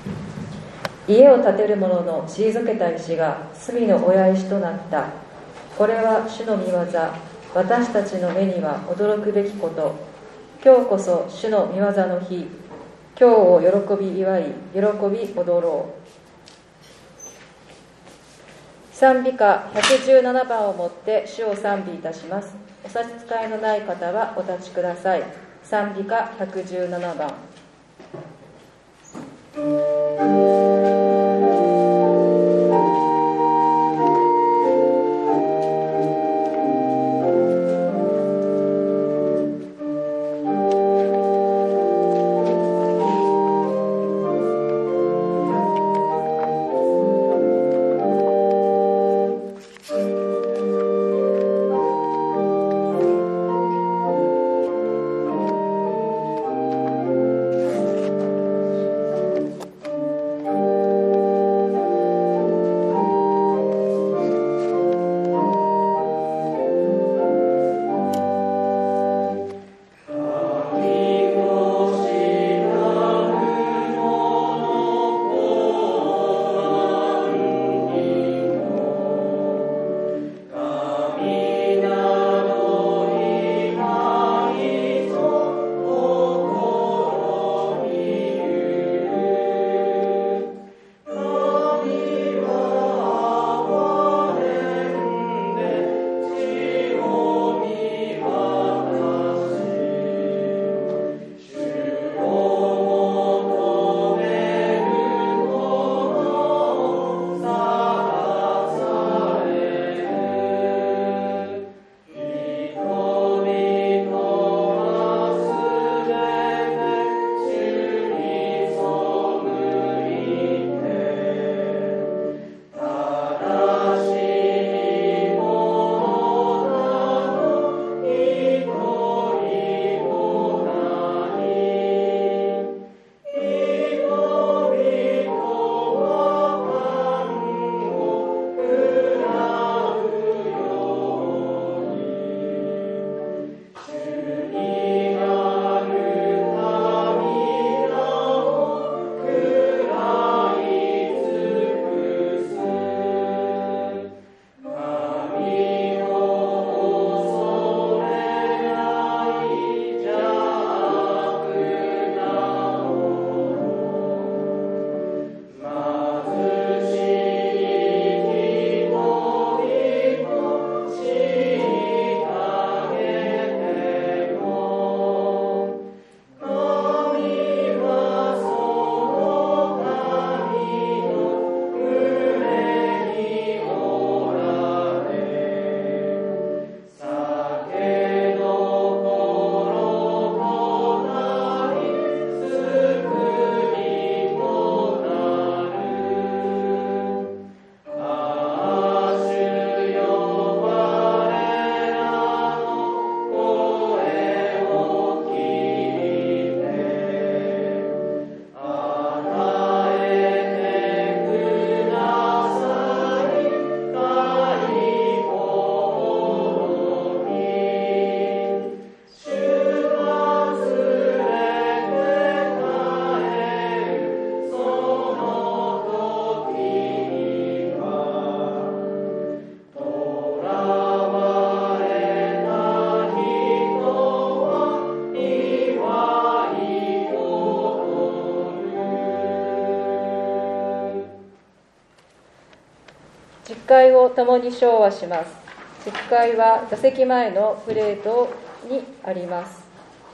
家を建てる者の退けた石が隅の親石となった。これは主の御業、私たちの目には驚くべきこと。今日こそ主の御業の日。今日を喜び祝い、喜び踊ろう。賛美歌117番をもって主を賛美いたします。お差し支えのない方はお立ちください。賛美歌117番。十戒を共に唱和します。十戒は座席前のプレートにあります。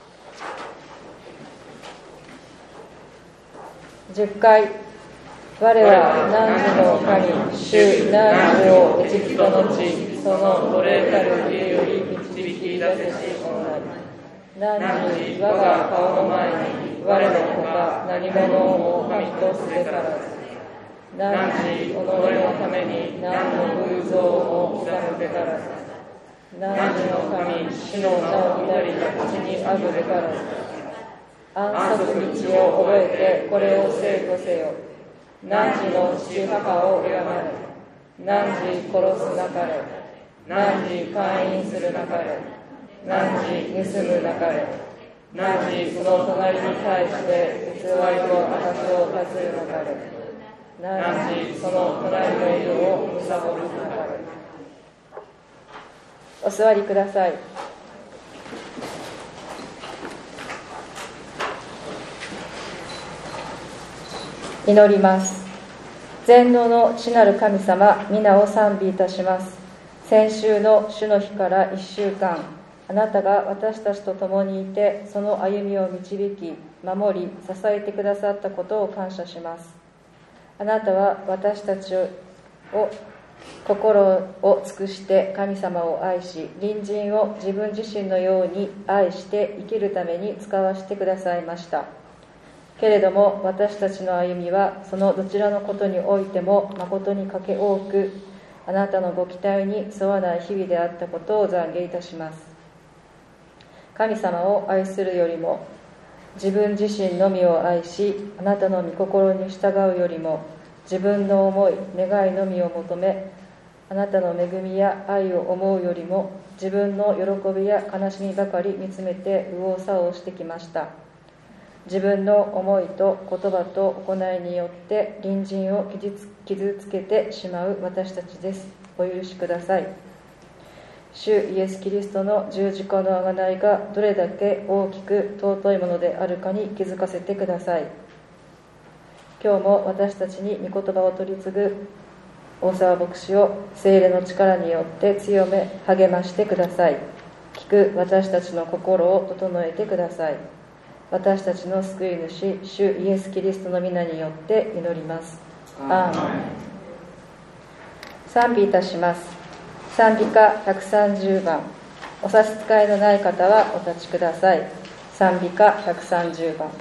十戒。我は汝の神、主汝をエジプトの地、その奴隷たる家より導き出せし者なり。汝我が顔の前に我のほか何者を神とすべからず。汝己のために何の偶像を刻むべからず。汝の神、主の名を祈り口にあぐべからず。安息日を覚えてこれを聖とせよ。汝の父母を敬め。汝殺すなかれ。汝姦淫するなかれ。汝盗むなかれ。汝汝その隣に対して偽りの証を立つるなかれ。汝その隣の犬を貪るなかれ。お座りください。祈ります。全能の父なる神様、皆を賛美いたします。先週の主の日から1週間、あなたが私たちと共にいて、その歩みを導き、守り、支えてくださったことを感謝します。あなたは私たちを心を尽くして神様を愛し、隣人を自分自身のように愛して生きるために使わせてくださいました。けれども私たちの歩みはそのどちらのことにおいても誠にかけ多く、あなたのご期待に沿わない日々であったことを懺悔いたします。神様を愛するよりも自分自身のみを愛し、あなたの御心に従うよりも自分の思い願いのみを求め、あなたの恵みや愛を思うよりも自分の喜びや悲しみばかり見つめて右往左往してきました。自分の思いと言葉と行いによって隣人を傷つけてしまう私たちです。お許しください。主イエス・キリストの十字架の贖いがどれだけ大きく尊いものであるかに気づかせてください。今日も私たちに御言葉を取り次ぐ大沢牧師を聖霊の力によって強め励ましてください。聞く私たちの心を整えてください。私たちの救い主、主イエス・キリストの皆によって祈ります。アーメン。賛美いたします。賛美歌130番。お差し支えのない方はお立ちください。賛美歌130番。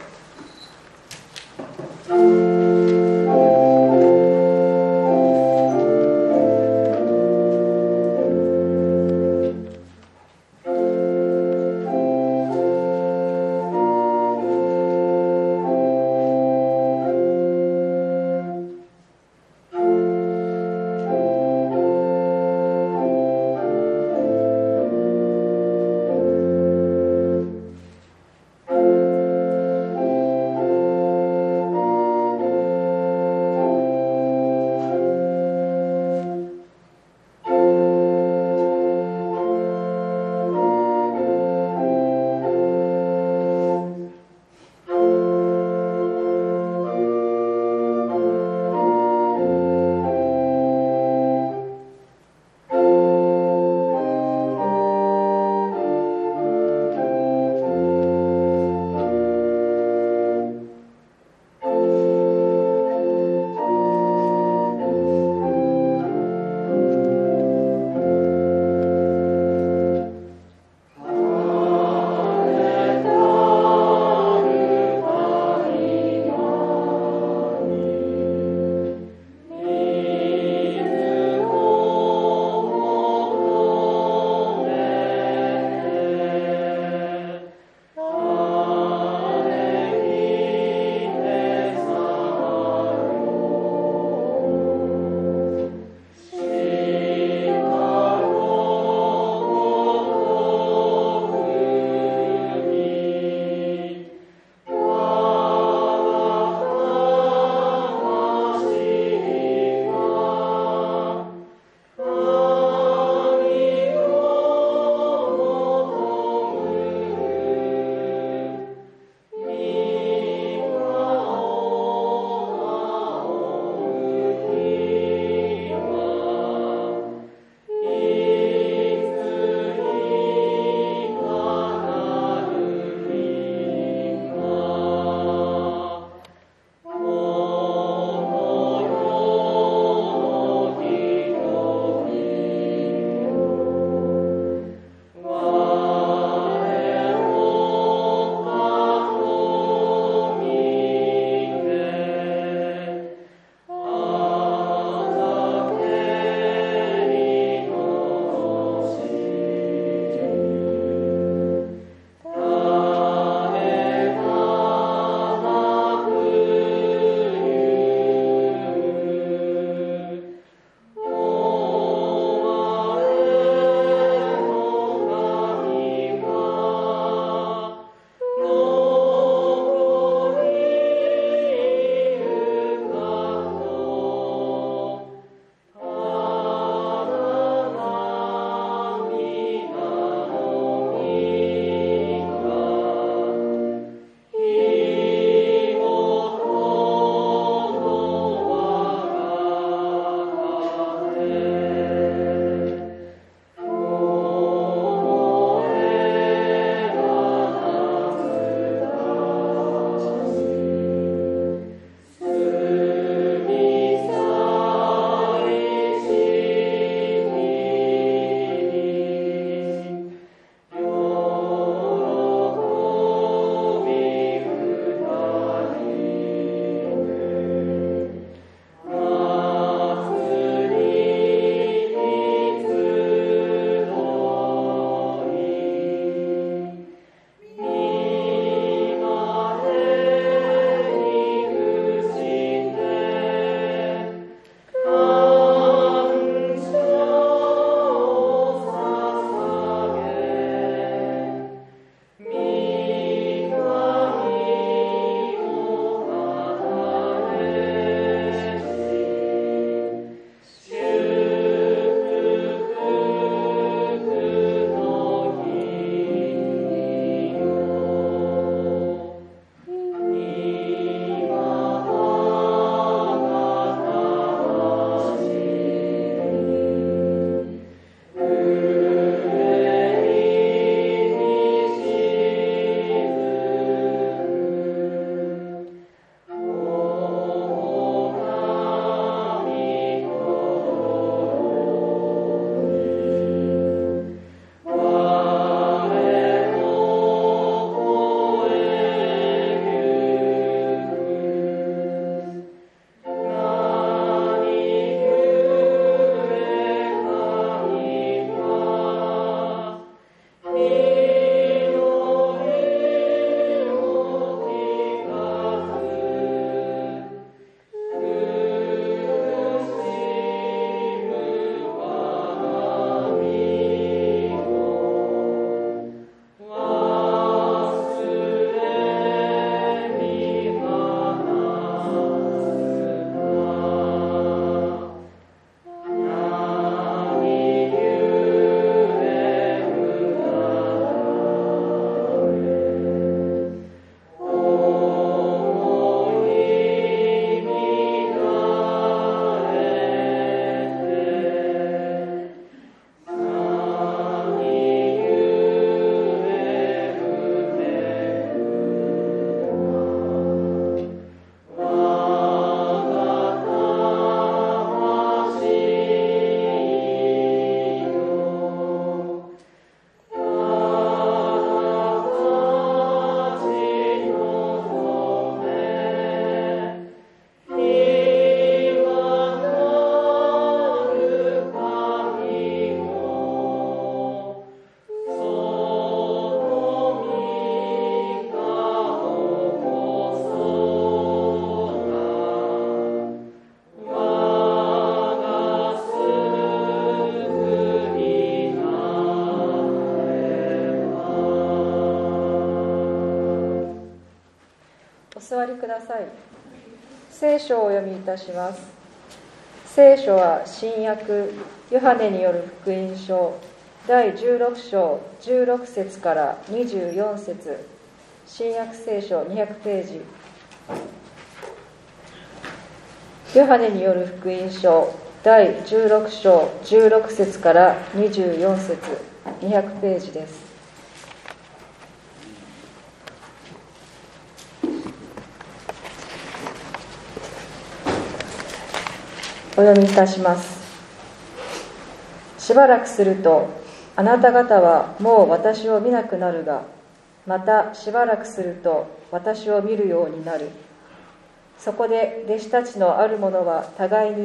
座りください。聖書をお読みいたします。聖書は新約ヨハネによる福音書第16章16節から24節、新約聖書200ページ。ヨハネによる福音書第16章16節から24節、200ページです。お読みいたします。しばらくすると、あなた方はもう私を見なくなるが、またしばらくすると私を見るようになる。そこで弟子たちのある者は互いに言った。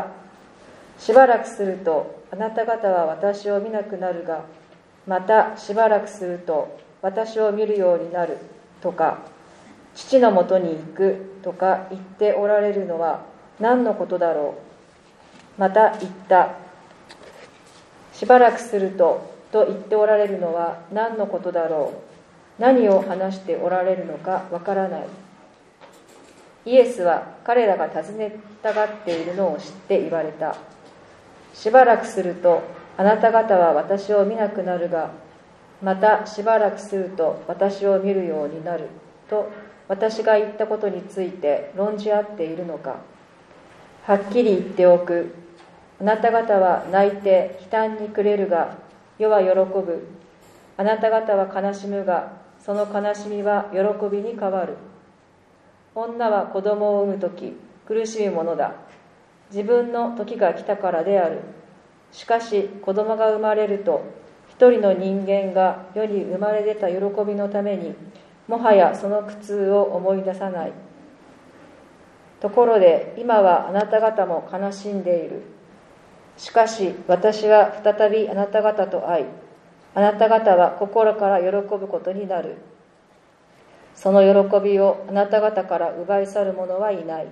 しばらくするとあなた方は私を見なくなるが、またしばらくすると私を見るようになるとか、父のもとに行くとか言っておられるのは何のことだろう。また言った。しばらくすると言っておられるのは何のことだろう。何を話しておられるのかわからない。イエスは彼らが尋ねたがっているのを知って言われた。しばらくするとあなた方は私を見なくなるが、またしばらくすると私を見るようになると私が言ったことについて論じ合っているのか。はっきり言っておく。あなた方は泣いて悲嘆に暮れるが世は喜ぶ。あなた方は悲しむがその悲しみは喜びに変わる。女は子供を産むとき苦しむものだ。自分の時が来たからである。しかし子供が生まれると一人の人間が世に生まれ出た喜びのためにもはやその苦痛を思い出さない。ところで今はあなた方も悲しんでいる。しかし私は再びあなた方と会い、あなた方は心から喜ぶことになる。その喜びをあなた方から奪い去る者はいない。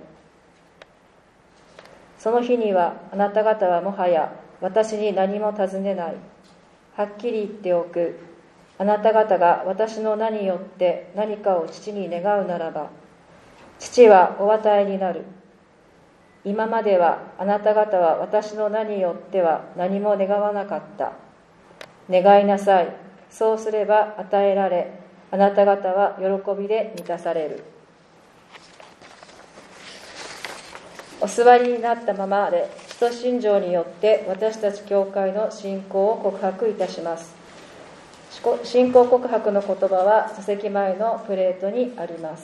その日にはあなた方はもはや私に何も尋ねない。はっきり言っておく。あなた方が私の名によって何かを父に願うならば、父はお与えになる。今まではあなた方は私の名によっては何も願わなかった。願いなさい。そうすれば与えられ、あなた方は喜びで満たされる。お座りになったままで、使徒信条によって私たち教会の信仰を告白いたします。信仰告白の言葉は座席前のプレートにあります。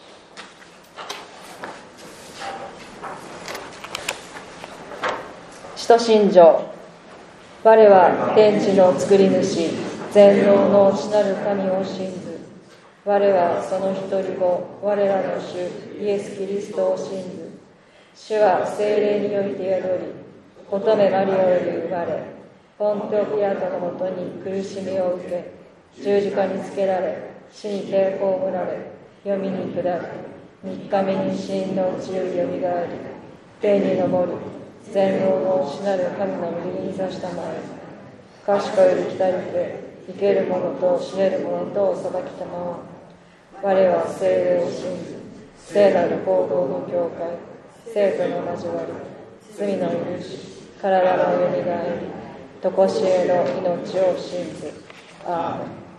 使徒信条。我は天地の作り主、全能の父なる神を信ず。我はその一人子、我らの主イエス・キリストを信ず。主は聖霊によりて宿り、乙女マリアより生まれ、ポンテオピラトのもとに苦しみを受け、十字架につけられ、死にて葬られ、読みに下り、3日目に死人のうちよりよみがえり、天に昇り、全能の父なる神の右に座したまえ、賢より来たりて、生ける者と死ねる者とを裁きたまま、我は聖霊を信ず、聖なる行動の教会、生徒の交わり、罪の許し、体のよみがえり、とこしえの命を信ず。アーメン。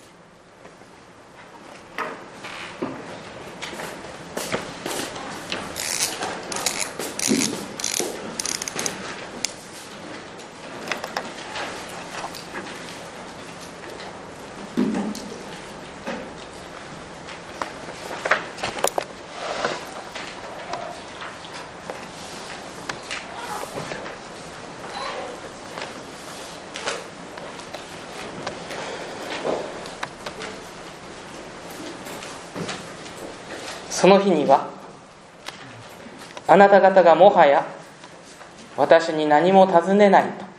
その日にはあなた方がもはや私に何も尋ねないと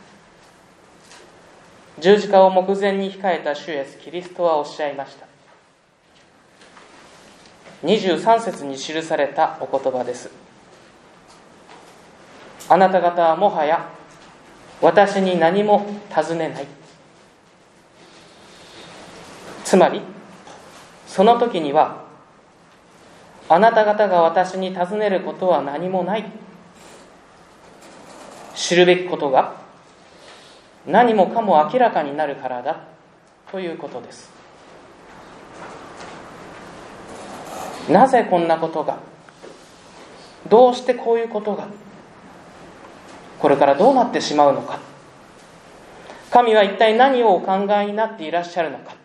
十字架を目前に控えた主イエスキリストはおっしゃいました。23節に記されたお言葉です。あなた方はもはや私に何も尋ねない。つまりその時にはあなた方が私に尋ねることは何もない。知るべきことが何もかも明らかになるからだということです。なぜこんなことが、どうしてこういうことが、これからどうなってしまうのか、神は一体何をお考えになっていらっしゃるのか、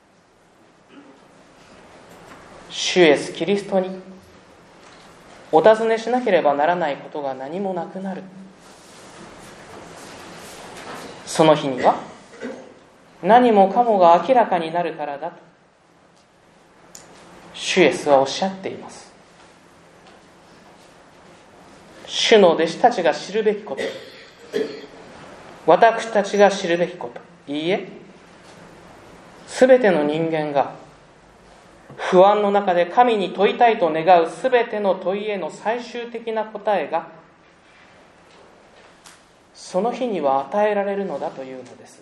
主イエスキリストにお尋ねしなければならないことが何もなくなる。その日には何もかもが明らかになるからだと主イエスはおっしゃっています。主の弟子たちが知るべきこと、私たちが知るべきこと、いいえ、すべての人間が不安の中で神に問いたいと願うすべての問いへの最終的な答えがその日には与えられるのだというのです。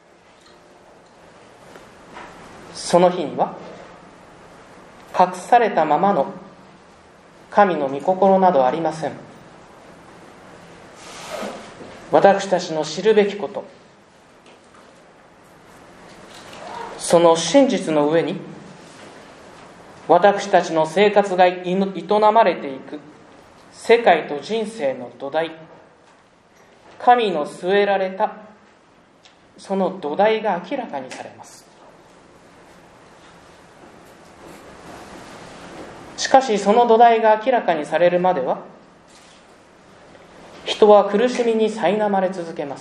その日には隠されたままの神の御心などありません。私たちの知るべきこと、その真実の上に私たちの生活が営まれていく世界と人生の土台、神の据えられたその土台が明らかにされます。しかしその土台が明らかにされるまでは人は苦しみに苛まれ続けます。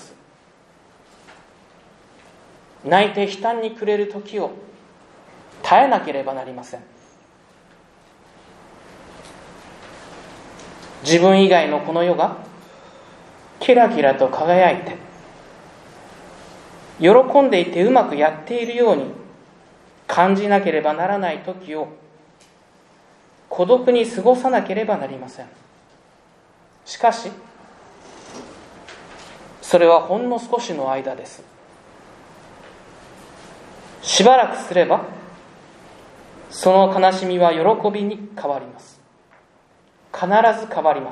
泣いて悲嘆に暮れる時を耐えなければなりません。自分以外のこの世がキラキラと輝いて喜んでいてうまくやっているように感じなければならない時を孤独に過ごさなければなりません。しかしそれはほんの少しの間です。しばらくすればその悲しみは喜びに変わります。必ず変わります。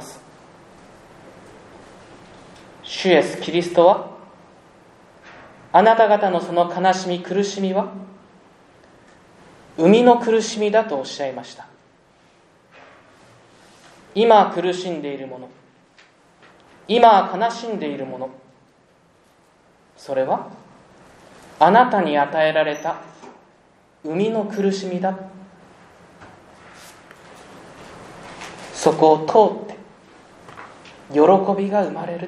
主イエスキリストはあなた方のその悲しみ苦しみは生みの苦しみだとおっしゃいました。今苦しんでいるもの、今悲しんでいるもの、それはあなたに与えられた生みの苦しみだ。そこを通って喜びが生まれる。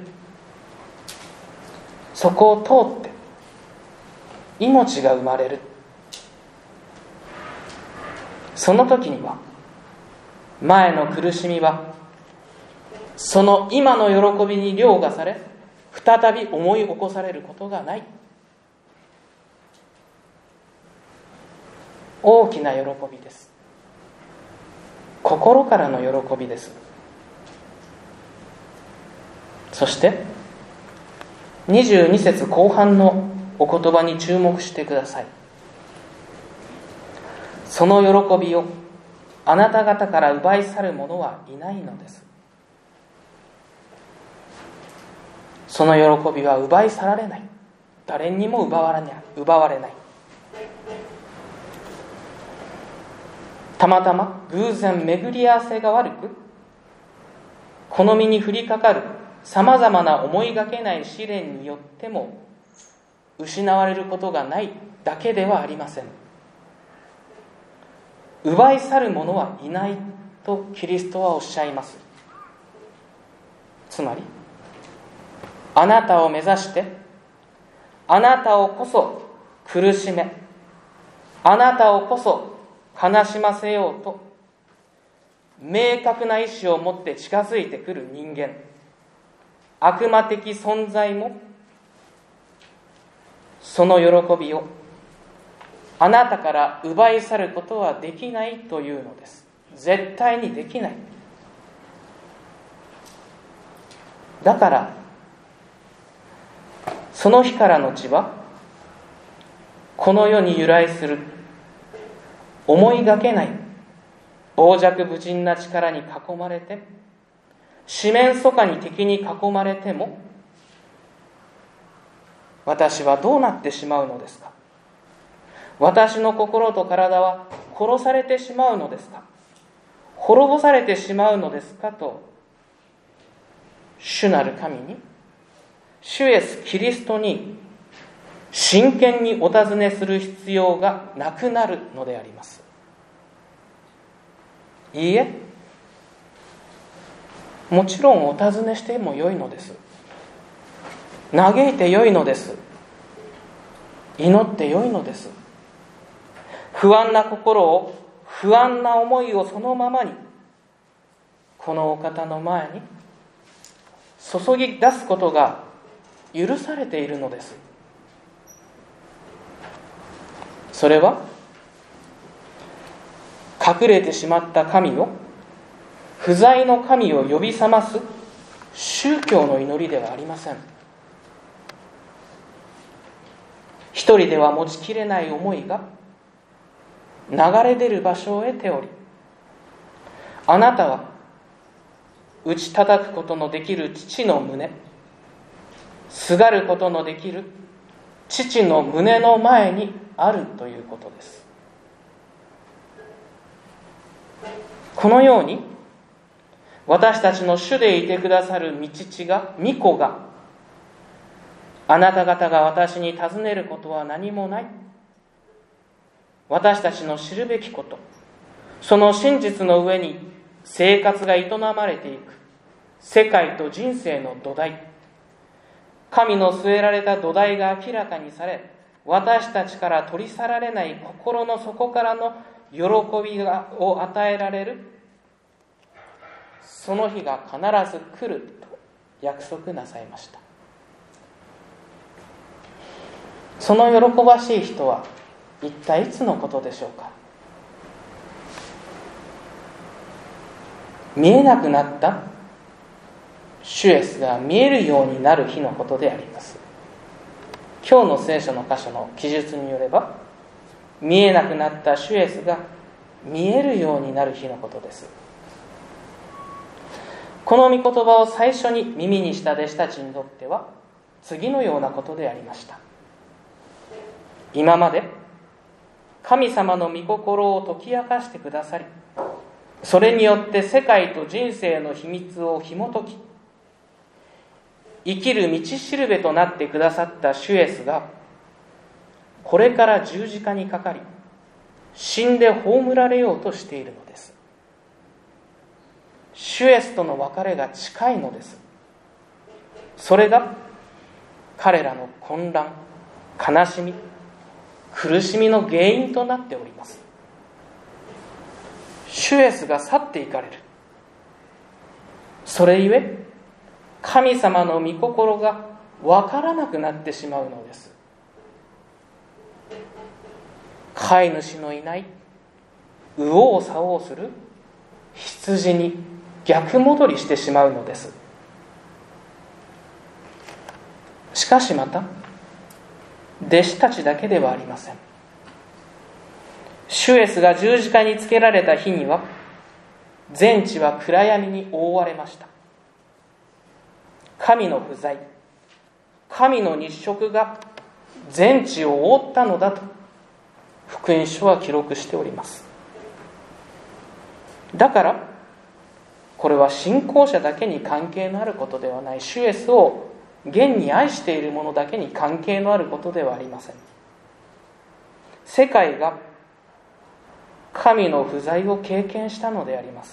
そこを通って命が生まれる。その時には前の苦しみはその今の喜びに凌駕され再び思い起こされることがない。大きな喜びです。心からの喜びです。そして22節後半のお言葉に注目してください。その喜びをあなた方から奪い去る者はいないのです。その喜びは奪い去られない。誰にも奪われない。たまたま偶然巡り合わせが悪くこの身に降りかかるさまざまな思いがけない試練によっても失われることがないだけではありません。奪い去る者はいないとキリストはおっしゃいます。つまりあなたを目指してあなたをこそ苦しめあなたをこそ悲しませようと明確な意志を持って近づいてくる人間、悪魔的存在もその喜びをあなたから奪い去ることはできないというのです。絶対にできない。だからその日からの地はこの世に由来する思いがけない傍若無人な力に囲まれて、四面楚歌に敵に囲まれても、私はどうなってしまうのですか？私の心と体は殺されてしまうのですか？滅ぼされてしまうのですか？と、主なる神に、主イエスキリストに真剣にお尋ねする必要がなくなるのであります。いいえ、もちろんお尋ねしてもよいのです。嘆いてよいのです。祈ってよいのです。不安な心を、不安な思いをそのままにこのお方の前に注ぎ出すことが許されているのです。それは隠れてしまった神を、不在の神を呼び覚ます宗教の祈りではありません。一人では持ちきれない思いが流れ出る場所を得ており、あなたは打ち叩くことのできる父の胸、すがることのできる父の胸の前にあるということです。このように私たちの主でいてくださる御父が、御子が、あなた方が私に尋ねることは何もない、私たちの知るべきこと、その真実の上に生活が営まれていく世界と人生の土台、神の据えられた土台が明らかにされ、私たちから取り去られない心の底からの喜びを与えられる、その日が必ず来ると約束なさいました。その喜ばしい人は一体いつのことでしょうか。見えなくなった主イエスが見えるようになる日のことであります。今日の聖書の箇所の記述によれば、見えなくなった主イエスが見えるようになる日のことです。この御言葉を最初に耳にした弟子たちにとっては次のようなことでありました。今まで神様の御心を解き明かしてくださり、それによって世界と人生の秘密を紐解き、生きる道しるべとなってくださった主イエスが、これから十字架にかかり、死んで葬られようとしているのです。主イエスとの別れが近いのです。それが彼らの混乱、悲しみ、苦しみの原因となっております。主イエスが去っていかれる。それゆえ神様の御心が分からなくなってしまうのです。飼い主のいない右往左往する羊に逆戻りしてしまうのです。しかしまた弟子たちだけではありません。主イエスが十字架につけられた日には、全地は暗闇に覆われました。神の不在、神の日食が全地を覆ったのだと福音書は記録しております。だからこれは信仰者だけに関係のあることではない、主イエスを現に愛している者だけに関係のあることではありません。世界が神の不在を経験したのであります。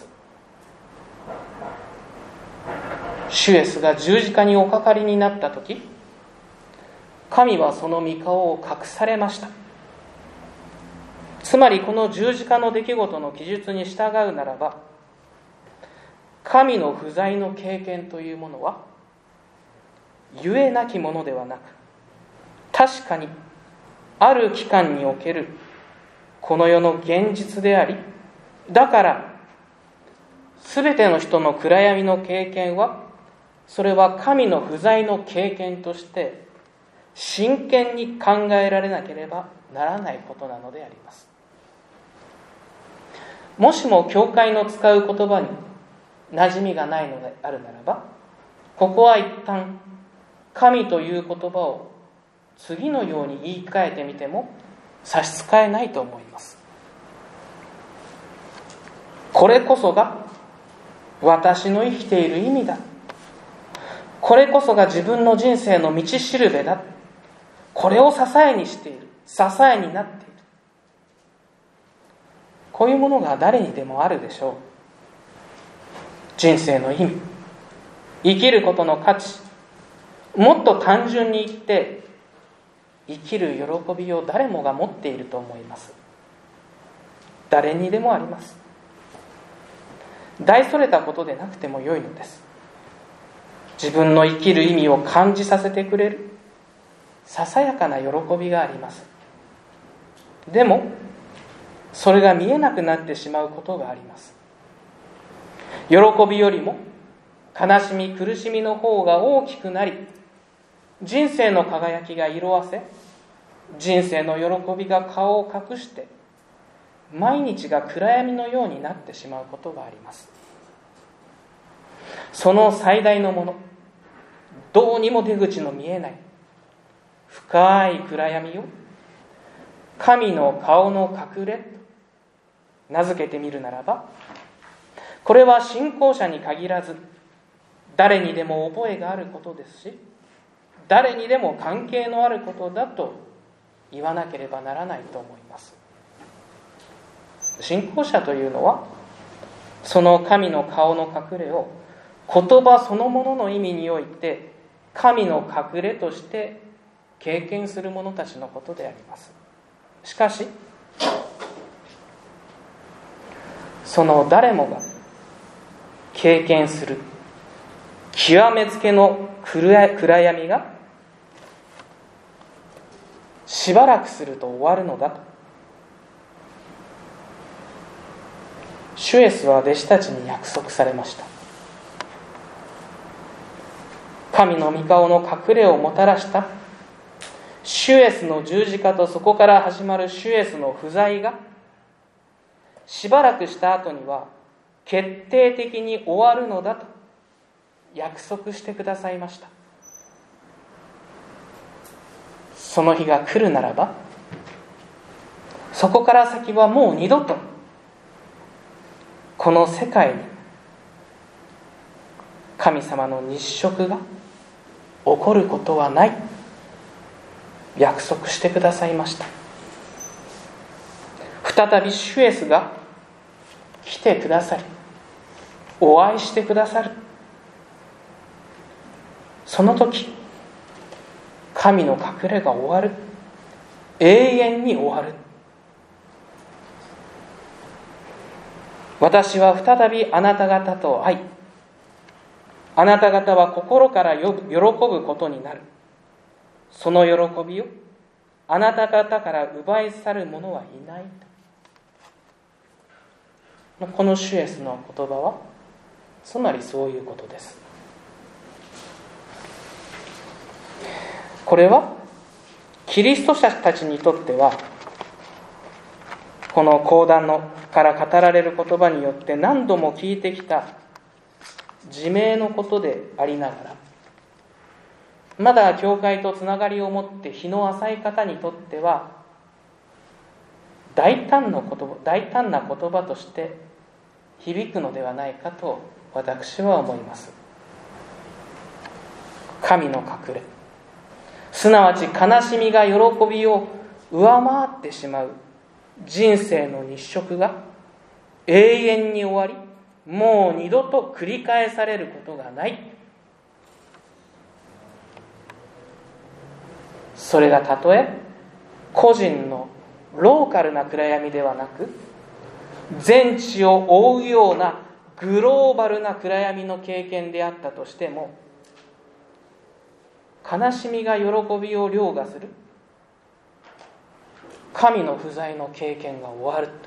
主イエスが十字架におかかりになったとき、神はその御顔を隠されました。つまりこの十字架の出来事の記述に従うならば、神の不在の経験というものはゆえなきものではなく、確かにある期間におけるこの世の現実であり、だから全ての人の暗闇の経験は、それは神の不在の経験として真剣に考えられなければならないことなのであります。 もしも教会の使う言葉に馴染みがないのであるならば、ここは一旦神という言葉を次のように言い換えてみても差し支えないと思います。これこそが私の生きている意味だ。これこそが自分の人生の道しるべだ。これを支えにしている。支えになっている。こういうものが誰にでもあるでしょう。人生の意味、生きることの価値、もっと単純に言って生きる喜びを誰もが持っていると思います。誰にでもあります。大それたことでなくても良いのです。自分の生きる意味を感じさせてくれるささやかな喜びがあります。でもそれが見えなくなってしまうことがあります。喜びよりも悲しみ苦しみの方が大きくなり、人生の輝きが色あせ、人生の喜びが顔を隠して毎日が暗闇のようになってしまうことがあります。その最大のもの、どうにも出口の見えない深い暗闇を神の顔の隠れと名付けてみるならば、これは信仰者に限らず誰にでも覚えがあることですし、誰にでも関係のあることだと言わなければならないと思います。信仰者というのはその神の顔の隠れを言葉そのものの意味において神の隠れとして経験する者たちのことであります。しかしその誰もが経験する極めつけの暗闇がしばらくすると終わるのだと主イエスは弟子たちに約束されました。神の御顔の隠れをもたらした主イエスの十字架とそこから始まる主イエスの不在がしばらくした後には決定的に終わるのだと約束してくださいました。その日が来るならば、そこから先はもう二度とこの世界に神様の日食が起こることはない、約束してくださいました。再び主イエスが来てくださりお会いしてくださる。その時神の隠れが終わる。永遠に終わる。私は再びあなた方と会い、あなた方は心から喜ぶことになる。その喜びをあなた方から奪い去る者はいない。この主イエスの言葉はつまりそういうことです。これはキリスト者たちにとってはこの講談から語られる言葉によって何度も聞いてきた自明のことでありながら、まだ教会とつながりを持って日の浅い方にとっては大胆な言葉として響くのではないかと私は思います。神の隠れ、すなわち悲しみが喜びを上回ってしまう人生の日食が永遠に終わり、もう二度と繰り返されることがない。それがたとえ個人のローカルな暗闇ではなく、全地を覆うようなグローバルな暗闇の経験であったとしても、悲しみが喜びを凌駕する神の不在の経験が終わると。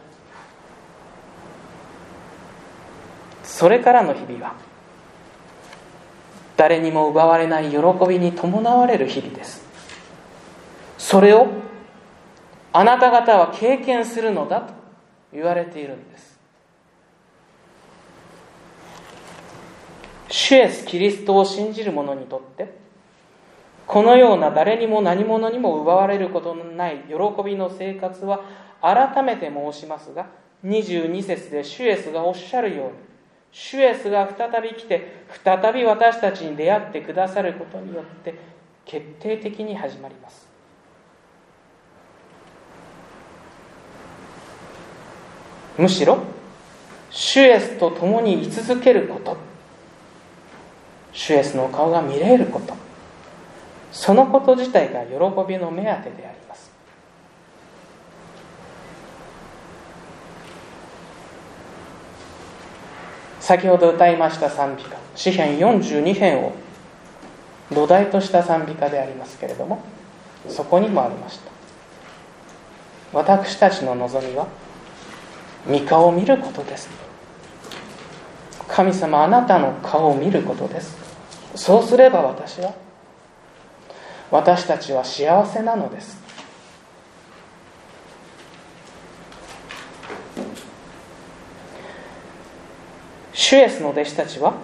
それからの日々は誰にも奪われない喜びに伴われる日々です。それをあなた方は経験するのだと言われているんです。 主イエスキリストを信じる者にとって、このような誰にも何者にも奪われることのない喜びの生活は、改めて申しますが、22節で主イエスがおっしゃるように、主イエスが再び来て、再び私たちに出会ってくださることによって決定的に始まります。むしろ主イエスと共に居続けること、主イエスの顔が見れること、そのこと自体が喜びの目当てであります。先ほど歌いました賛美歌、詩編42編を土台とした賛美歌でありますけれども、そこにもありました。私たちの望みは御顔を見ることです。神様、あなたの顔を見ることです。そうすれば私たちは幸せなのです。主イエスの弟子たちは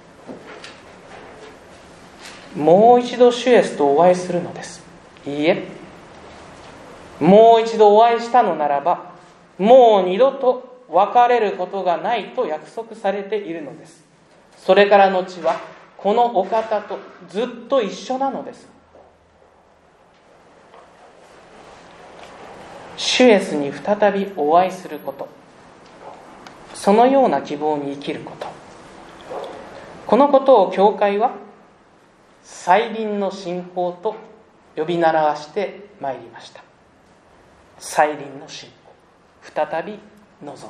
もう一度主イエスとお会いするのです。いいえ、もう一度お会いしたのならば、もう二度と別れることがないと約束されているのです。それからのちはこのお方とずっと一緒なのです。主イエスに再びお会いすること、そのような希望に生きること、このことを教会は再臨の信仰と呼び習わしてまいりました。再臨の信仰、再び望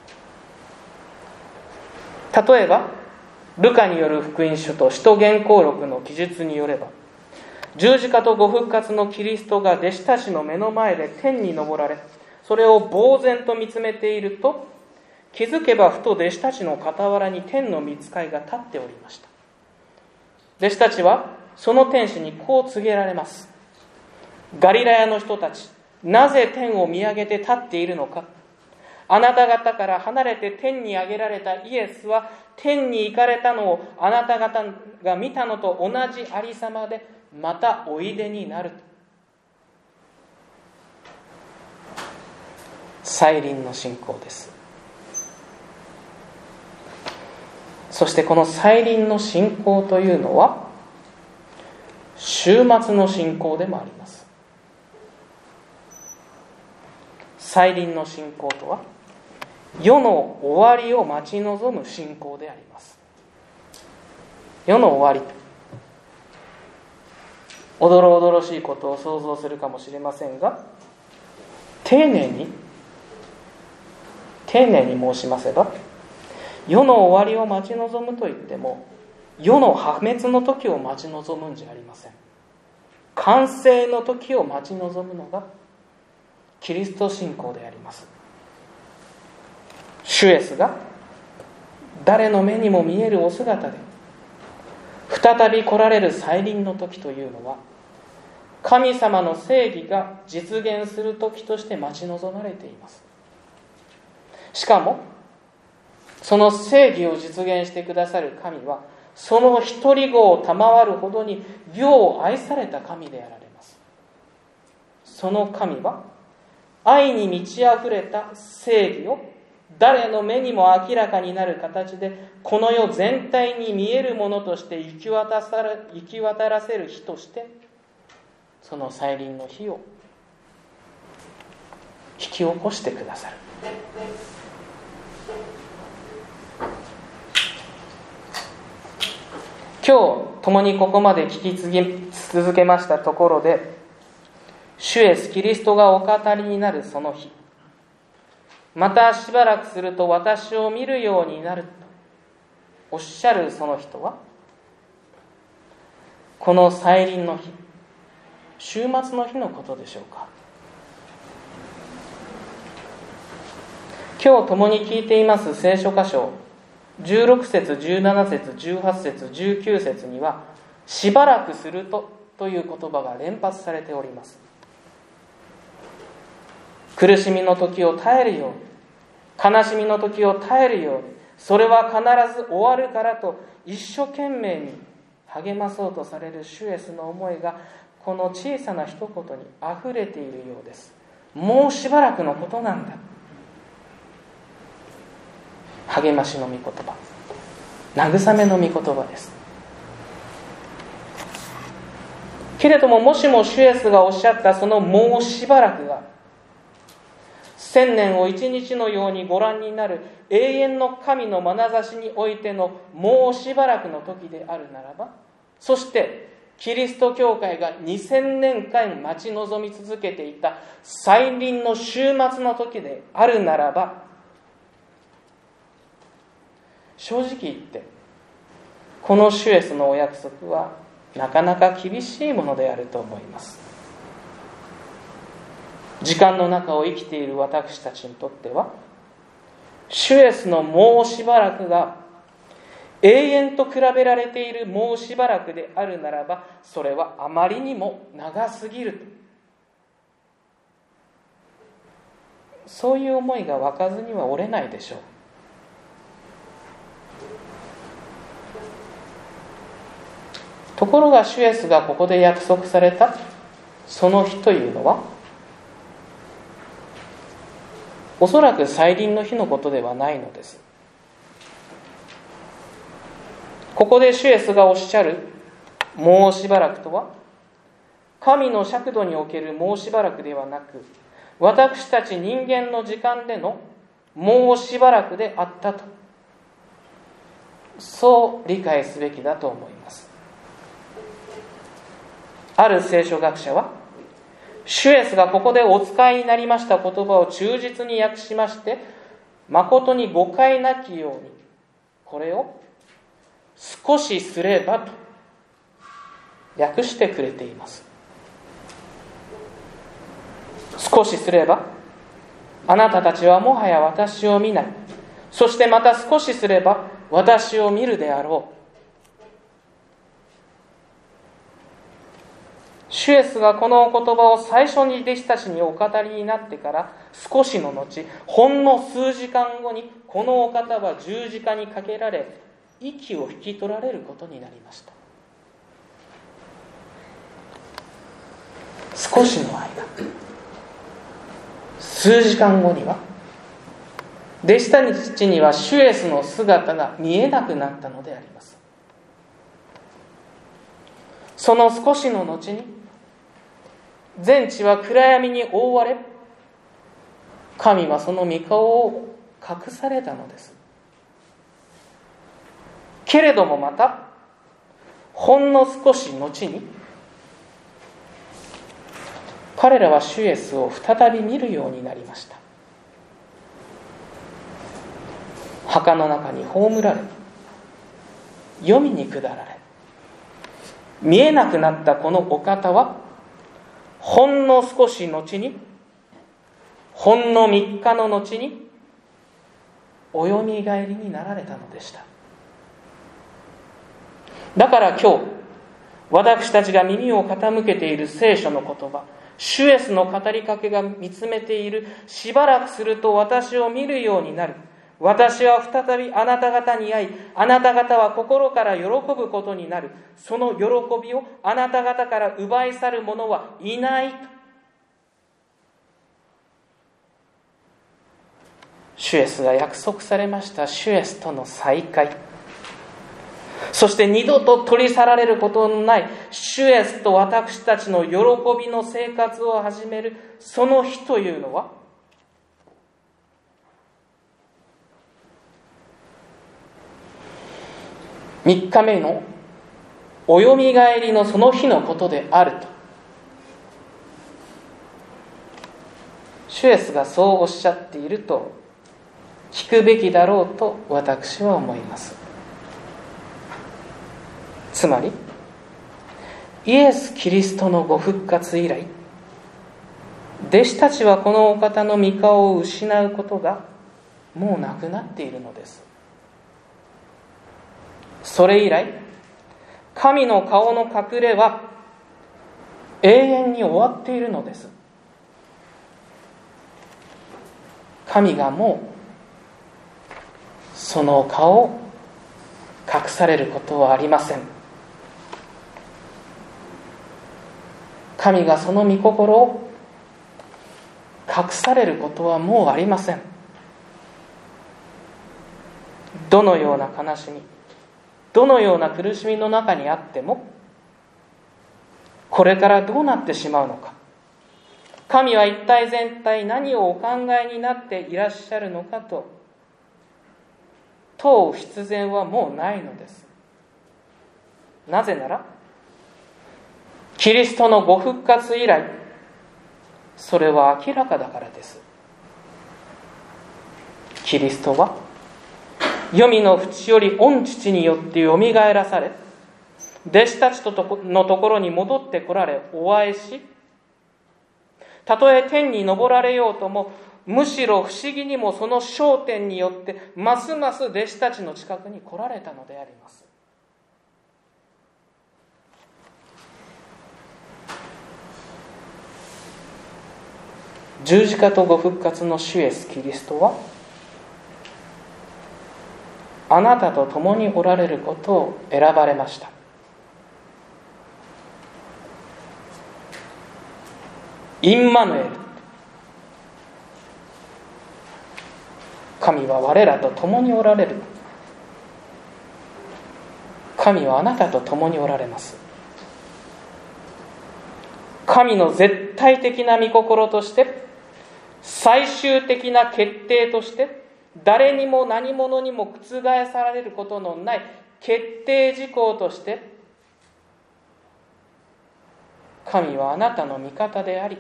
む。例えばルカによる福音書と使徒言行録の記述によれば、十字架とご復活のキリストが弟子たちの目の前で天に昇られ、それを呆然と見つめていると、気づけばふと弟子たちの傍らに天の御使いが立っておりました。弟子たちはその天使にこう告げられます。ガリラヤの人たち、なぜ天を見上げて立っているのか。あなた方から離れて天に上げられたイエスは、天に行かれたのをあなた方が見たのと同じありさまでまたおいでになると。再臨の信仰です。そしてこの再臨の信仰というのは終末の信仰でもあります。再臨の信仰とは世の終わりを待ち望む信仰であります。世の終わり、おどろおどろしいことを想像するかもしれませんが、丁寧に申しますば、世の終わりを待ち望むといっても、世の破滅の時を待ち望むんじゃありません。完成の時を待ち望むのがキリスト信仰であります。主イエスが誰の目にも見えるお姿で再び来られる再臨の時というのは、神様の正義が実現する時として待ち望まれています。しかもその正義を実現してくださる神は、その一人子を賜るほどに世を愛された神であられます。その神は愛に満ち溢れた正義を誰の目にも明らかになる形で、この世全体に見えるものとして行き渡らせる日として、その再臨の日を引き起こしてくださる。今日共にここまで聞き続けましたところで、主イエスキリストがお語りになるその日、またしばらくすると私を見るようになるとおっしゃるその人は、この再臨の日、終末の日のことでしょうか。今日共に聞いています聖書箇所16節、17節、18節、19節には、しばらくするという言葉が連発されております。苦しみの時を耐えるように、悲しみの時を耐えるように、 それは必ず終わるからと一生懸命に励まそうとされる主イエスの思いがこの小さな一言にあふれているようです。もうしばらくのことなんだ。励ましの御言葉、慰めの御言葉です。けれども、もしも主イエスがおっしゃったそのもうしばらくが千年を一日のようにご覧になる永遠の神の眼差しにおいてのもうしばらくの時であるならば、そしてキリスト教会が2000年間待ち望み続けていた再臨の終末の時であるならば、正直言ってこの主イエスのお約束はなかなか厳しいものであると思います。時間の中を生きている私たちにとっては、主イエスのもうしばらくが永遠と比べられているもうしばらくであるならば、それはあまりにも長すぎる、そういう思いが湧かずにはおれないでしょう。ところが主イエスがここで約束されたその日というのは、おそらく再臨の日のことではないのです。ここで主イエスがおっしゃるもうしばらくとは、神の尺度におけるもうしばらくではなく、私たち人間の時間でのもうしばらくであったと、そう理解すべきだと思います。ある聖書学者は、主イエスがここでお使いになりました言葉を忠実に訳しまして、誠に誤解なきようにこれを少しすればと訳してくれています。少しすれば、あなたたちはもはや私を見ない、そしてまた少しすれば私を見るであろう。主イエスがこのお言葉を最初に弟子たちにお語りになってから少しの後、ほんの数時間後にこのお方は十字架にかけられ、息を引き取られることになりました。少しの間、数時間後には弟子たちには主イエスの姿が見えなくなったのであります。その少しの後に全地は暗闇に覆われ、神はその御顔を隠されたのです。けれどもまたほんの少し後に彼らは主イエスを再び見るようになりました。墓の中に葬られ、黄泉に下られ、見えなくなったこのお方はほんの少し後に、ほんの3日の後におよみがえりになられたのでした。だから今日私たちが耳を傾けている聖書の言葉、主イエスの語りかけが見つめている、しばらくすると私を見るようになる、私は再びあなた方に会い、あなた方は心から喜ぶことになる、その喜びをあなた方から奪い去る者はいないと、主イエスが約束されました主イエスとの再会、そして二度と取り去られることのない主イエスと私たちの喜びの生活を始めるその日というのは、3日目のおよみがえりのその日のことであると、主イエスがそうおっしゃっていると聞くべきだろうと私は思います。つまりイエス・キリストのご復活以来、弟子たちはこのお方の御顔を失うことがもうなくなっているのです。それ以来、神の顔の隠れは永遠に終わっているのです。神がもうその顔を隠されることはありません。神がその御心を隠されることはもうありません。どのような悲しみ、どのような苦しみの中にあっても、これからどうなってしまうのか、神は一体全体何をお考えになっていらっしゃるのかと問う必然はもうないのです。なぜなら、キリストのご復活以来、それは明らかだからです。キリストは黄泉の淵より御父によってよみがえらされ、弟子たちのところに戻ってこられお会いし、たとえ天に昇られようとも、むしろ不思議にもその昇天によってますます弟子たちの近くに来られたのであります。十字架とご復活の主イエスキリストは、あなたと共におられることを選ばれました。インマヌエル、神は我らと共におられる。神はあなたと共におられます。神の絶対的な御心として、最終的な決定として、誰にも何者にも覆されることのない決定事項として、神はあなたの味方であり、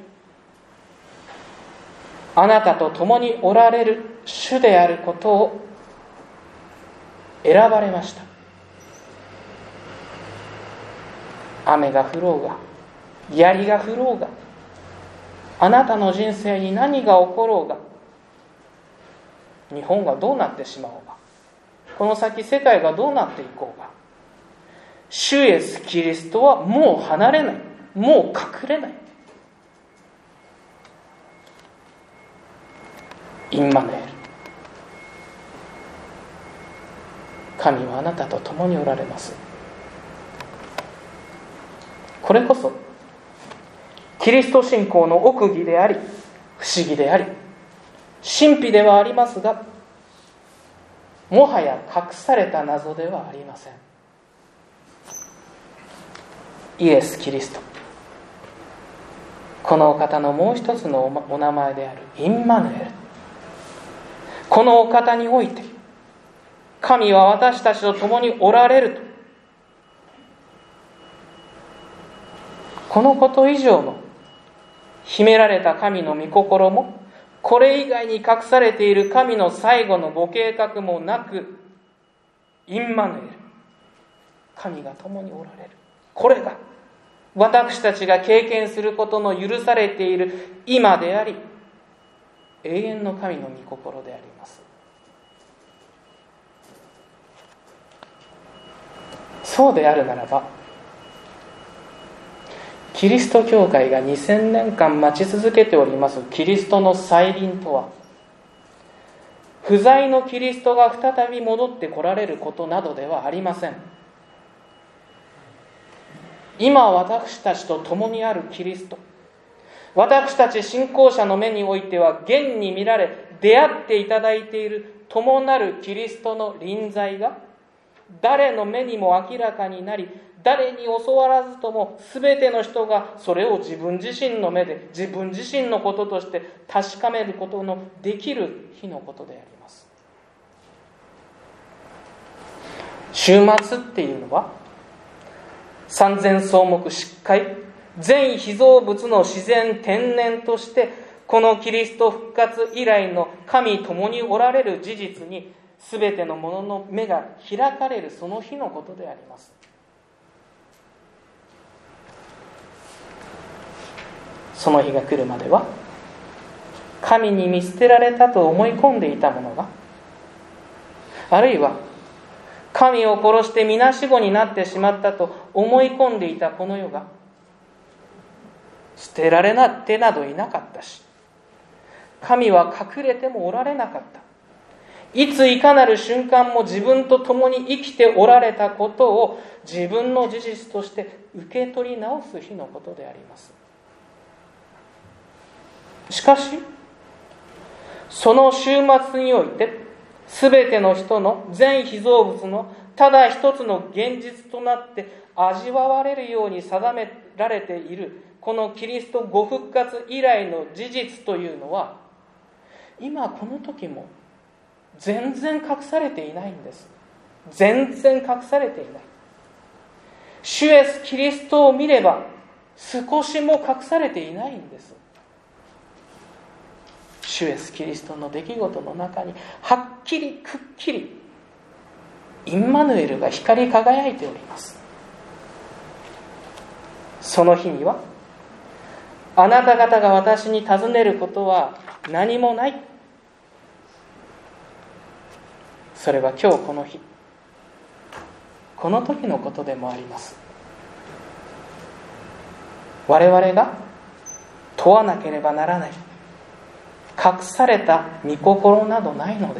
あなたと共におられる主であることを選ばれました。雨が降ろうが、槍が降ろうが、あなたの人生に何が起ころうが、日本がどうなってしまおうが、この先世界がどうなっていこうが、主イエスキリストはもう離れない、もう隠れない。インマヌエル、神はあなたと共におられます。これこそキリスト信仰の奥義であり、不思議であり、神秘ではありますが、もはや隠された謎ではありません。イエス・キリスト、このお方のもう一つのお名前であるインマヌエル、このお方において神は私たちと共におられると、このこと以上の秘められた神の御心も、これ以外に隠されている神の最後のご計画もなく、インマヌエル、神が共におられる、これが私たちが経験することの許されている今であり、永遠の神の御心であります。そうであるならば、キリスト教会が2000年間待ち続けておりますキリストの再臨とは、不在のキリストが再び戻ってこられることなどではありません。今私たちと共にあるキリスト、私たち信仰者の目においては現に見られ出会っていただいている共なるキリストの臨在が、誰の目にも明らかになり、誰に教わらずとも全ての人がそれを自分自身の目で自分自身のこととして確かめることのできる日のことであります。終末っていうのは、三千草木疾海、全被造物の自然天然としてこのキリスト復活以来の神共におられる事実に全てのものの目が開かれるその日のことであります。その日が来るまでは、神に見捨てられたと思い込んでいた者が、あるいは神を殺してみなしごになってしまったと思い込んでいたこの世が、捨てられてなどいなかったし、神は隠れてもおられなかった。 いついかなる瞬間も自分と共に生きておられたことを自分の事実として受け取り直す日のことであります。しかし、その終末において、すべての人の全被造物のただ一つの現実となって味わわれるように定められている、このキリストご復活以来の事実というのは、今この時も全然隠されていないんです。全然隠されていない。主イエスキリストを見れば少しも隠されていないんです。主イエスキリストの出来事の中にはっきりくっきりインマヌエルが光り輝いております。その日には、あなた方が私に尋ねることは何もない。それは今日この日、この時のことでもあります。我々が問わなければならない隠された御心などないのです。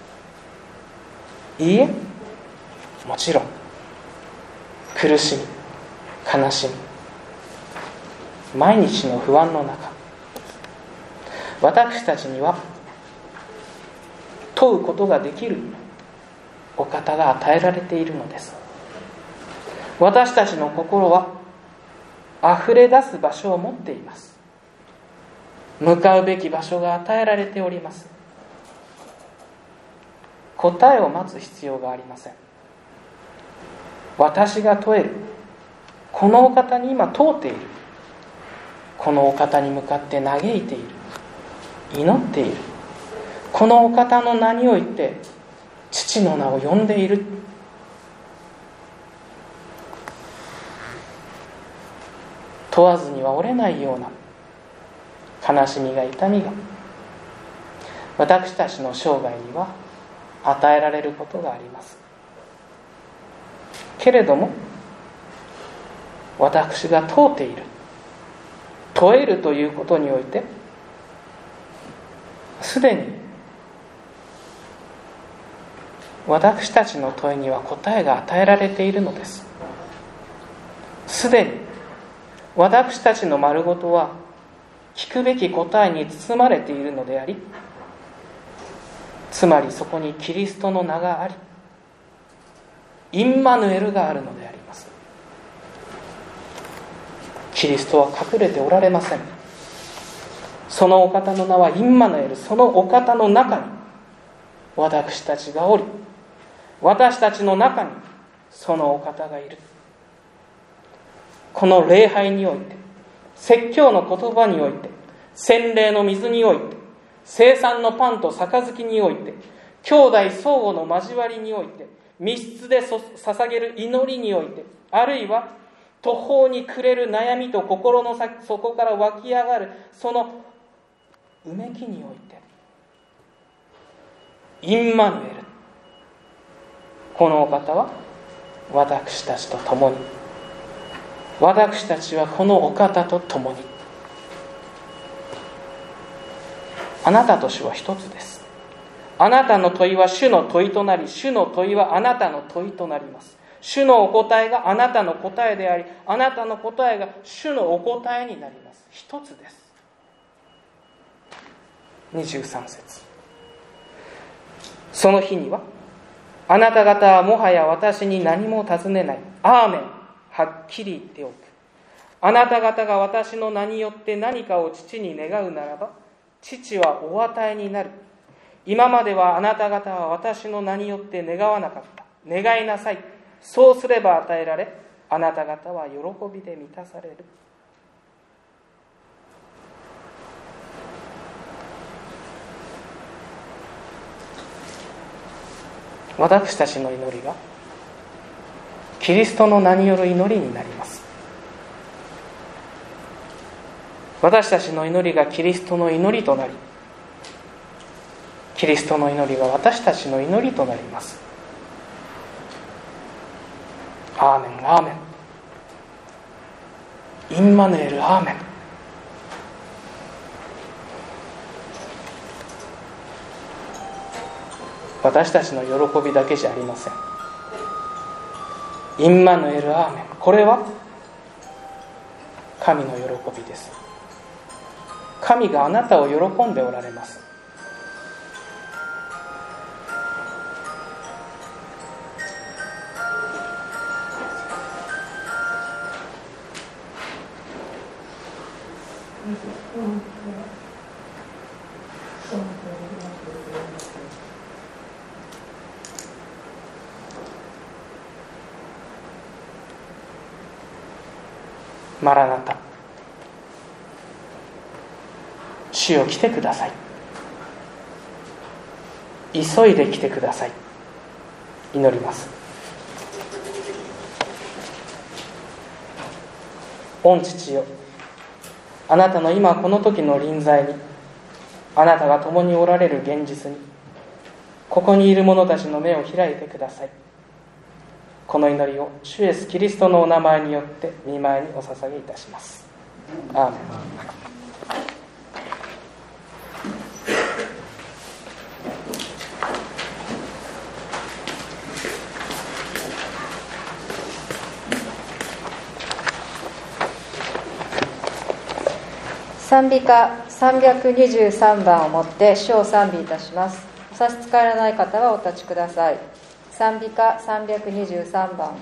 いいえ、もちろん苦しみ、悲しみ、毎日の不安の中、私たちには問うことができるお方が与えられているのです。私たちの心は溢れ出す場所を持っています。向かうべき場所が与えられております。答えを待つ必要がありません。私が問える、このお方に今問うている、このお方に向かって嘆いている、祈っている、このお方の名において父の名を呼んでいる。問わずには折れないような悲しみが痛みが私たちの生涯には与えられることがあります。けれども、私が問うている、問えるということにおいて、すでに私たちの問いには答えが与えられているのです。すでに私たちの丸ごとは聞くべき答えに包まれているのであり、つまりそこにキリストの名があり、インマヌエルがあるのであります。キリストは隠れておられません。そのお方の名はインマヌエル。そのお方の中に私たちがおり、私たちの中にそのお方がいる。この礼拝において、説教の言葉において、洗礼の水において、聖餐のパンと杯において、兄弟相互の交わりにおいて、密室で捧げる祈りにおいて、あるいは途方に暮れる悩みと心の底から湧き上がるそのうめきにおいて、インマヌエル、このお方は私たちと共に、私たちはこのお方と共に。あなたと主は一つです。あなたの問いは主の問いとなり、主の問いはあなたの問いとなります。主のお答えがあなたの答えであり、あなたの答えが主のお答えになります。一つです。23節。その日には、あなた方はもはや私に何も尋ねない。アーメン。はっきり言っておく。あなた方が私の名によって何かを父に願うならば、父はお与えになる。今まではあなた方は私の名によって願わなかった。願いなさい。そうすれば与えられ、あなた方は喜びで満たされる。私たちの祈りがキリストの名による祈りになります。私たちの祈りがキリストの祈りとなり、キリストの祈りが私たちの祈りとなります。アーメン、アーメン。インマヌエル、アーメン。 私たちの喜びだけじゃありません。インマヌエルアーメン、これは神の喜びです。神があなたを喜んでおられます。マラナタ、主よ来てください、急いで来てください。祈ります。御父よ、あなたの今この時の臨在に、あなたが共におられる現実に、ここにいる者たちの目を開いてください。この祈りを主イエスキリストのお名前によって御前にお捧げいたします。アーメン。 賛美歌323番をもって主を賛美いたします。お差し支えのない方はお立ちください。賛美歌323番。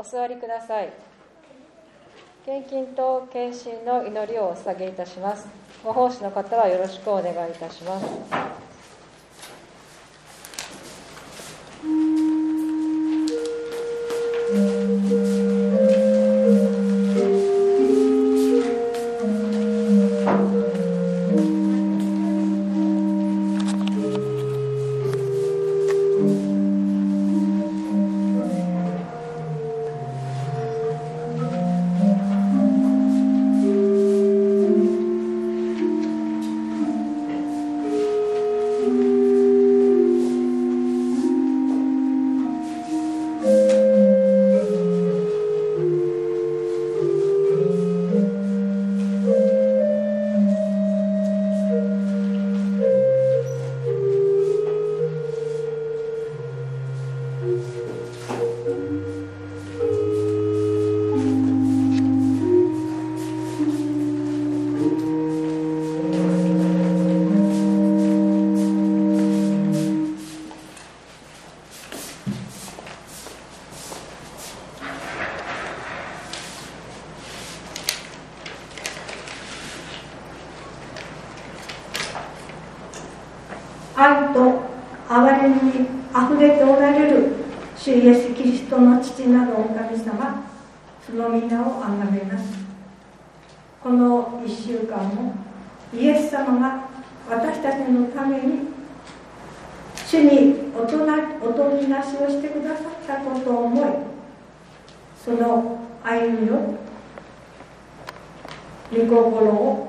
座りください。献金と献身の祈りをお捧げいたします。ご奉仕の方はよろしくお願いいたします。 愛と憐れみにあふれておられる主イエスキリストの父なるお神様、その皆をあがめます。この1週間もイエス様が私たちのために主におとぎなしをしてくださったことを思い、その歩みを御心を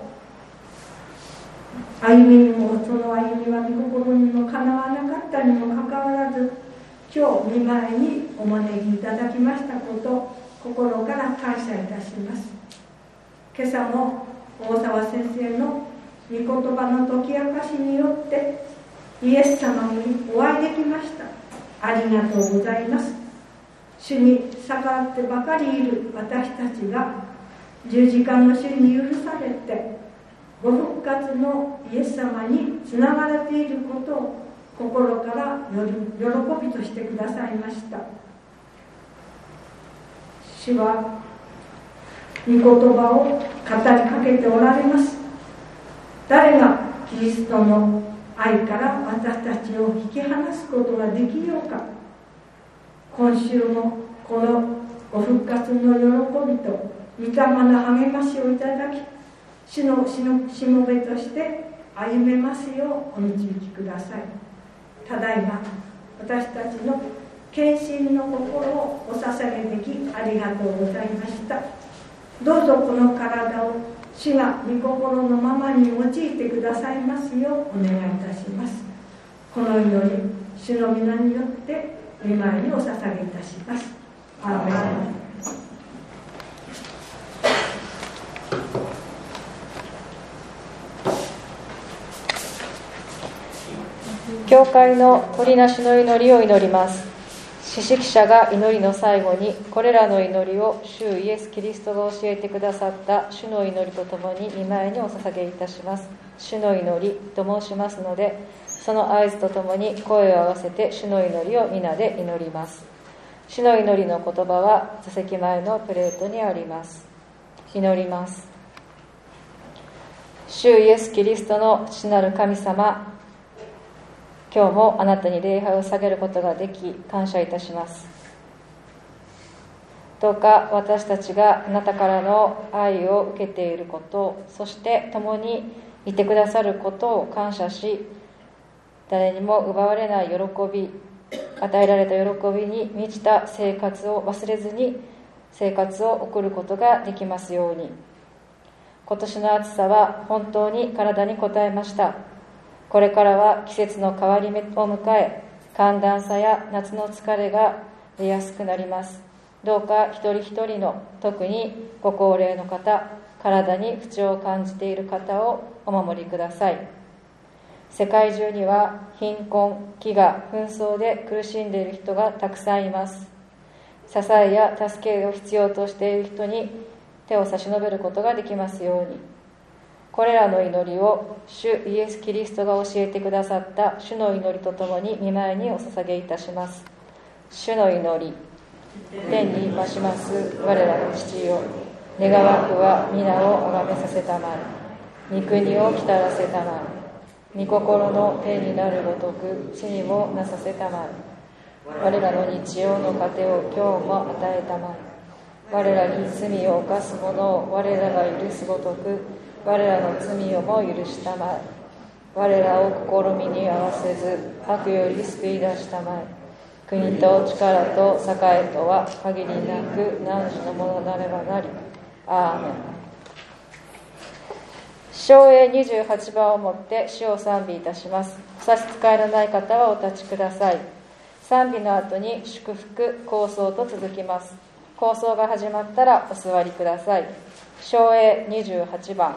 歩みにも、その歩みは御心にもかなわなかったにもかかわらず、今日御前にお招きいただきましたことを心から感謝いたします。今朝も大沢先生の御言葉の解き明かしによってイエス様にお会いできました。ありがとうございます。主に逆らってばかりいる私たちが十字架の主に許されてご復活のイエス様につながれていることを心から喜びとしてくださいました。主は御言葉を語りかけておられます。誰がキリストの愛から私たちを引き離すことができようか。今週もこのご復活の喜びと御霊の励ましをいただき、主のしもべとして歩めますようお導きください。ただいま私たちの献身の心をお捧げできありがとうございました。どうぞこの体を主が御心のままに用いてくださいますようお願いいたします。この祈り、主の皆によって御前にお捧げいたします。アーメン。 教会の取りなしの祈りを祈ります。司祭者が祈りの最後にこれらの祈りを主イエス・キリストが教えてくださった主の祈りとともに御前にお捧げいたします。主の祈りと申しますので、その合図とともに声を合わせて主の祈りを皆で祈ります。主の祈りの言葉は座席前のプレートにあります。祈ります。主イエス・キリストの父なる神様、今日もあなたに礼拝を捧げることができ感謝いたします。どうか私たちがあなたからの愛を受けていること、そして共にいてくださることを感謝し、誰にも奪われない喜び、与えられた喜びに満ちた生活を忘れずに生活を送ることができますように。今年の暑さは本当に体に応えました。これからは季節の変わり目を迎え、寒暖差や夏の疲れが出やすくなります。どうか一人一人の、特にご高齢の方、体に不調を感じている方をお守りください。世界中には貧困、飢餓、紛争で苦しんでいる人がたくさんいます。支えや助けを必要としている人に手を差し伸べることができますように。これらの祈りを主イエス・キリストが教えてくださった主の祈りとともに御前にお捧げいたします。主の祈り。 天に増します我らの父よ、願わくは皆をあがめさせたまえ、御国をきたらせたまえ、御心の天になるごとく地にもなさせたまえ。我らの日曜の糧を今日も与えたまえ。我らに罪を犯す者を我らが許すごとく我らの罪をも許したまえ。我らを試みに合わせず悪より救い出したまえ。国と力と栄とは限りなく汝のものなればなり。アーメン。唱詠28番をもって主を賛美いたします。お差し支えのない方はお立ちください。賛美の後に祝福構想と続きます。構想が始まったらお座りください。唱詠28番。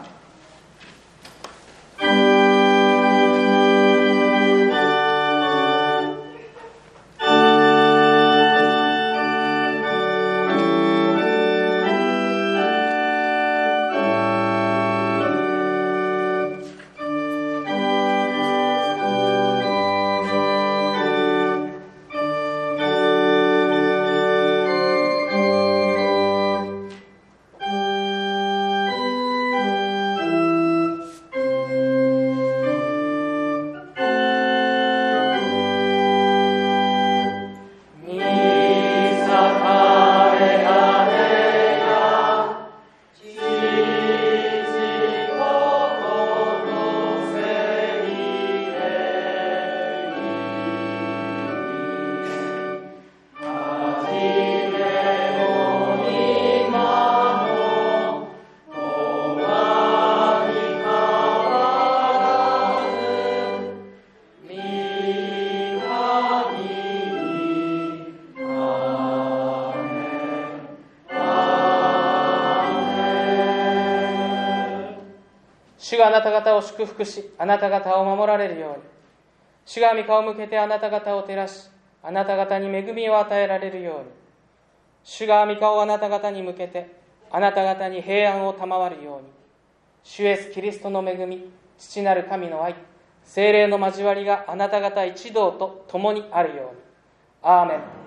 主があなた方を祝福し、あなた方を守られるように。主が御顔を向けてあなた方を照らし、あなた方に恵みを与えられるように。主が御顔をあなた方に向けて、あなた方に平安を賜るように。主イエスキリストの恵み、父なる神の愛、聖霊の交わりがあなた方一同と共にあるように。アーメン。